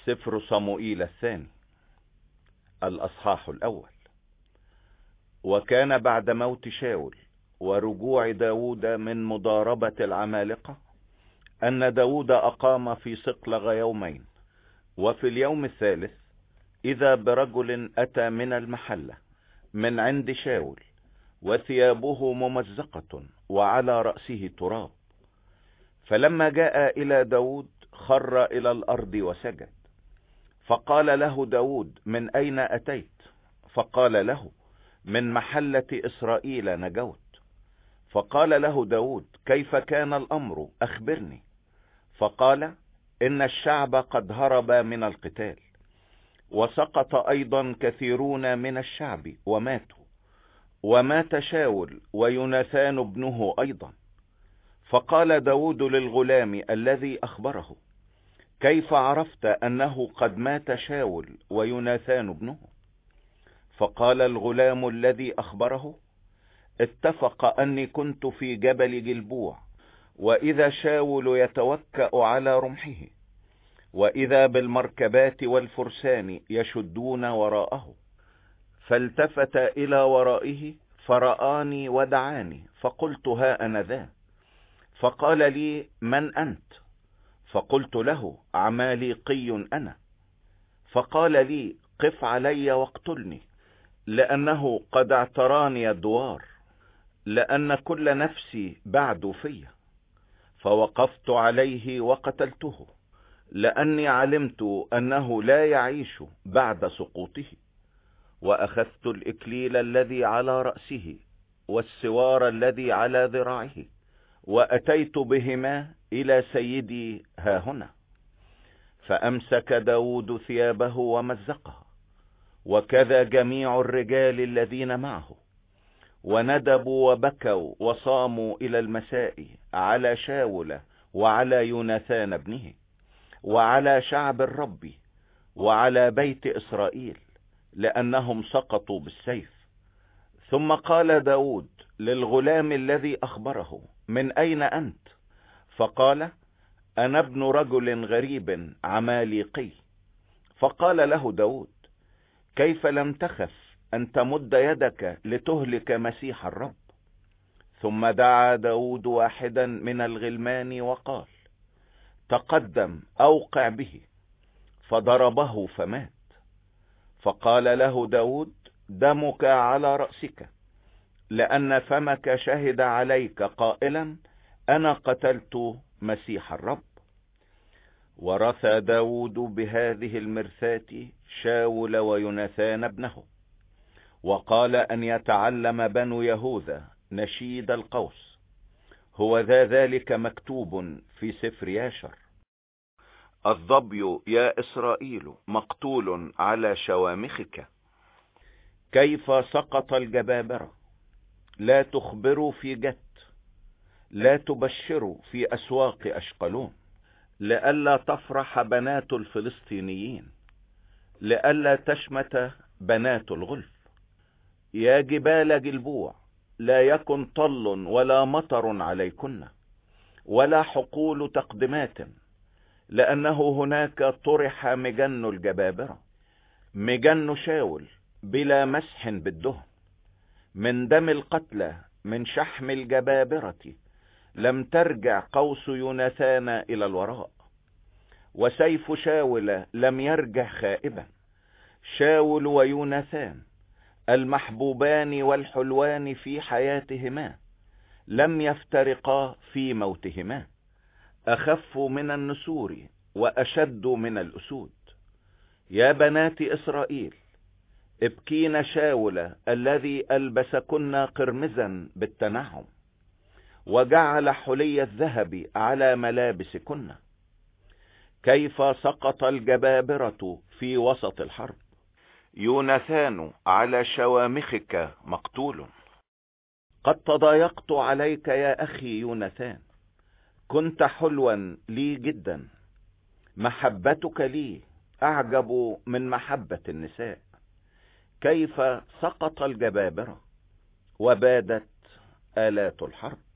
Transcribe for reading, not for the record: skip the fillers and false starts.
سفر صموئيل الثاني الأصحاح الأول. وكان بعد موت شاول ورجوع داود من مضاربة العمالقة أن داود أقام في صقلغ يومين، وفي اليوم الثالث إذا برجل أتى من المحلة من عند شاول وثيابه ممزقة وعلى رأسه تراب. فلما جاء إلى داود خر إلى الأرض وسجد. فقال له داود: من أين أتيت؟ فقال له: من محلة إسرائيل نجوت. فقال له داود: كيف كان الأمر؟ أخبرني. فقال: إن الشعب قد هرب من القتال، وسقط أيضا كثيرون من الشعب وماتوا، ومات شاول ويوناثان ابنه أيضا. فقال داود للغلام الذي أخبره: كيف عرفت أنه قد مات شاول ويوناثان ابنه؟ فقال الغلام الذي أخبره: اتفق أني كنت في جبل جلبوع، وإذا شاول يتوكأ على رمحه، وإذا بالمركبات والفرسان يشدون وراءه، فالتفت إلى ورائه فرآني ودعاني، فقلت: ها أنا ذا. فقال لي: من أنت؟ فقلت له: عماليقي أنا. فقال لي: قف علي واقتلني، لأنه قد اعتراني الدوار، لأن كل نفسي بعد في. فوقفت عليه وقتلته، لأني علمت أنه لا يعيش بعد سقوطه. وأخذت الإكليل الذي على رأسه والسوار الذي على ذراعه، وأتيت بهما إلى سيدي هاهنا. فأمسك داود ثيابه ومزقها، وكذا جميع الرجال الذين معه، وندبوا وبكوا وصاموا إلى المساء على شاول وعلى يوناثان ابنه وعلى شعب الرب وعلى بيت إسرائيل، لأنهم سقطوا بالسيف. ثم قال داود للغلام الذي أخبره: من أين أنت؟ فقال: أنا ابن رجل غريب عماليقي. فقال له داود: كيف لم تخف أن تمد يدك لتهلك مسيح الرب؟ ثم دعا داود واحدا من الغلمان وقال: تقدم أوقع به. فضربه فمات. فقال له داود: دمك على رأسك، لأن فمك شهد عليك قائلا: أنا قتلت مسيح الرب. ورثى داود بهذه المرثاة شاول ويوناثان ابنه، وقال أن يتعلم بنو يهوذا نشيد القوس، هو ذلك مكتوب في سفر ياشر: الظبي يا إسرائيل مقتول على شوامخك. كيف سقط الجبابرة، لا تخبروا في جت، لا تبشروا في أسواق أشقلون، لئلا تفرح بنات الفلسطينيين، لئلا تشمت بنات الغلف. يا جبال جلبوع، لا يكن طل ولا مطر عليكن، ولا حقول تقدمات، لأنه هناك طرح مجن الجبابرة، مجن شاول بلا مسح بالدهن. من دم القتلى، من شحم الجبابرة، لم ترجع قوس يوناثان إلى الوراء، وسيف شاول لم يرجع خائبا. شاول ويوناثان المحبوبان والحلوان في حياتهما لم يفترقا في موتهما، أخف من النسور وأشد من الأسود. يا بنات إسرائيل، ابكين شاول الذي ألبسكن قرمزا بالتنعم، وجعل حلي الذهب على ملابسكن. كيف سقط الجبابرة في وسط الحرب، يوناثان على شوامخك مقتول. قد تضايقت عليك يا أخي يوناثان، كنت حلوا لي جدا، محبتك لي أعجب من محبة النساء. كيف سقط الجبابرة وبادت آلات الحرب.